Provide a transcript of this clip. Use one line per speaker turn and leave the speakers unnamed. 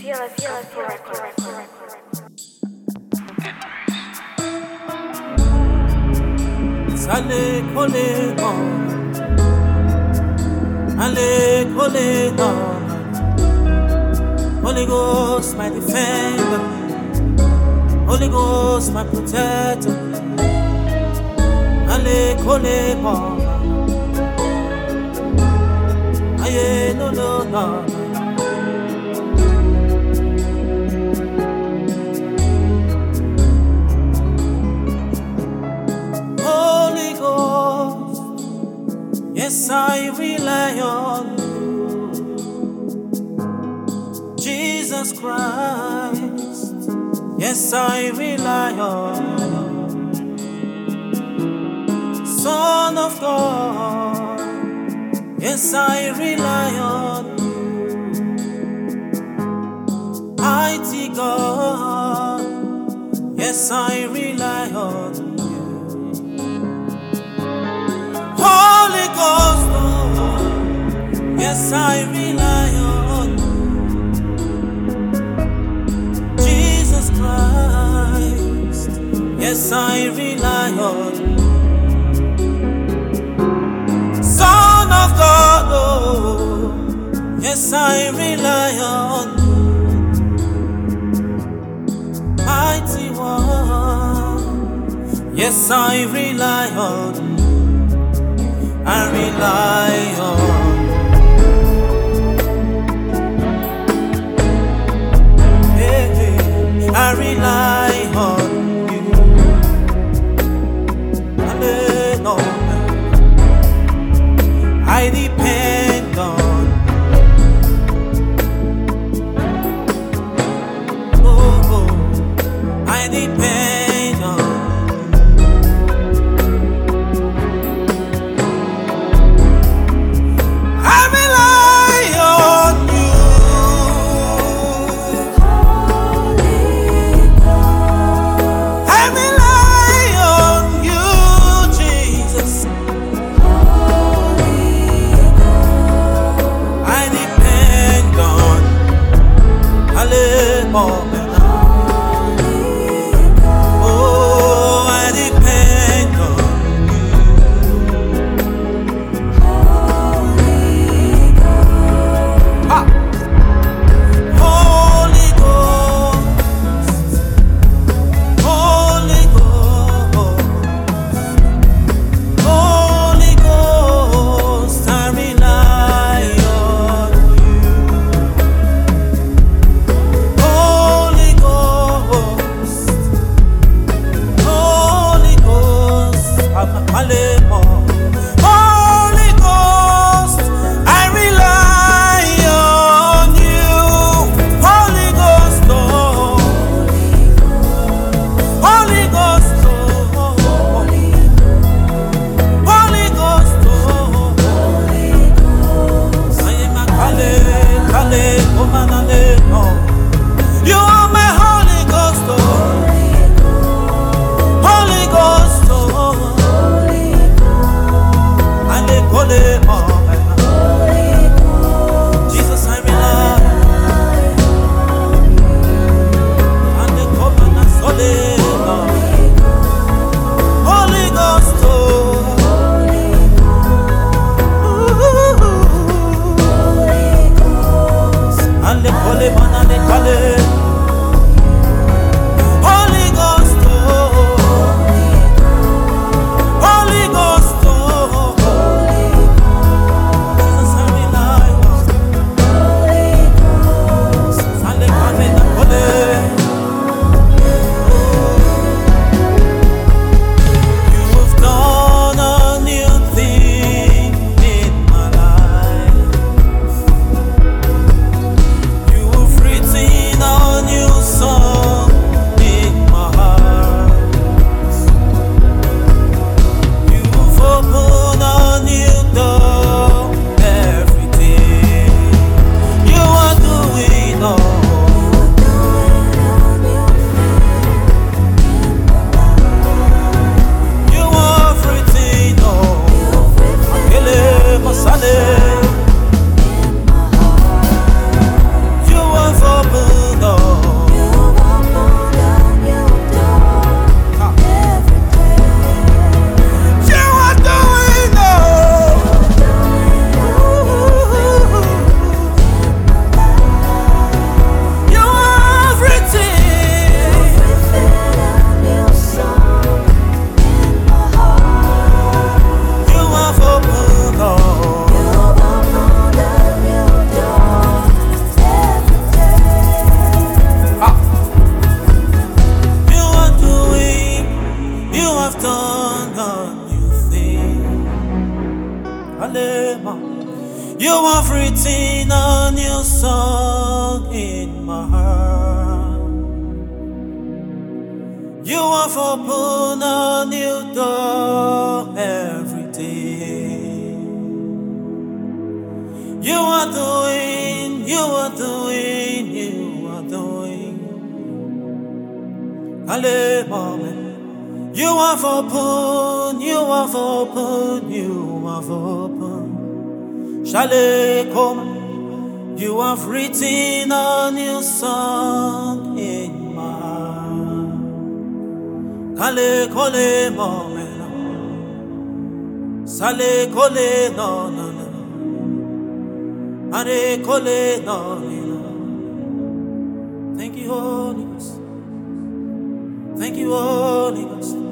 Sale kole ale kole Holy Ghost my defender, Holy Ghost my protector. Ale kole aye no. Holy Ghost, yes I rely on you. Jesus Christ, yes I rely on you. Son of God, yes I rely on you. Mighty God, yes I rely on you. Holy Ghost, oh, yes I rely on you. Jesus Christ, yes I rely on you. Son of God, oh, yes I rely on you. Mighty one, yes I rely on you. I rely on you. I rely on you. I depend on you. Oh, I depend on you. Oh, I depend on you. Holy Ghost, Holy Ghost, Holy Ghost, I rely on you. Holy Ghost, Holy Ghost, Holy Ghost, I rely on you. Holy Ghost, oh, Holy Ghost, oh, Holy Ghost, oh, I am a Kale, Omanale, oh. You are my Holy Ghost, oh, Holy Ghost, oh, and they call it, oh, Jesus, I rely, and they come and I saw it, oh, Holy Ghost, oh, and they call it, and they call it. Holy Ghost, oh, Holy Ghost, oh, Jesus, I rely on and they come in and call it. You've done a new thing in my life. You've written all have opened a new door every day. You are doing. Ale moment. You have opened. Shale come. You have written a new song in my heart. Kale kole momena, sale kole no no no, are kole no no. Thank you, Holy Ghost. Thank you, Holy Ghost.